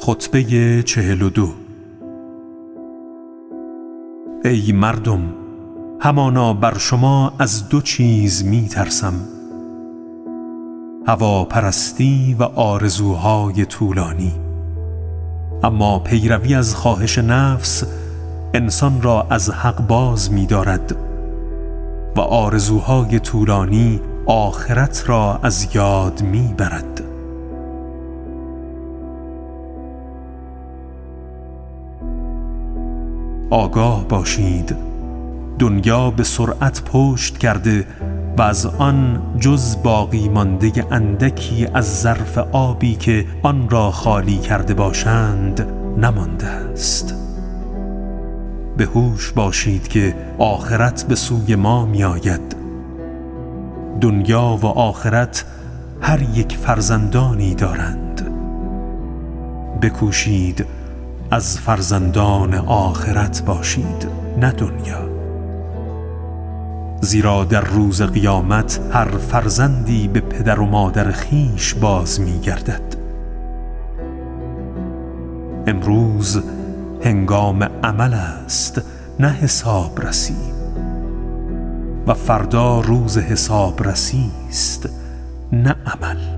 خطبه 42. ای مردم، همانا بر شما از دو چیز می ترسم: هواپرستی و آرزوهای طولانی. اما پیروی از خواهش نفس انسان را از حق باز می دارد و آرزوهای طولانی آخرت را از یاد می برد. آگاه باشید، دنیا به سرعت پشت کرده و از آن جز باقی مانده اندکی از ظرف آبی که آن را خالی کرده باشند نمانده است. به هوش باشید که آخرت به سوی ما می آید. دنیا و آخرت هر یک فرزندانی دارند. بکوشید از فرزندان آخرت باشید، نه دنیا. زیرا در روز قیامت هر فرزندی به پدر و مادر خویش باز می گردد. امروز هنگام عمل است، نه حساب رسی، و فردا روز حساب رسی است، نه عمل.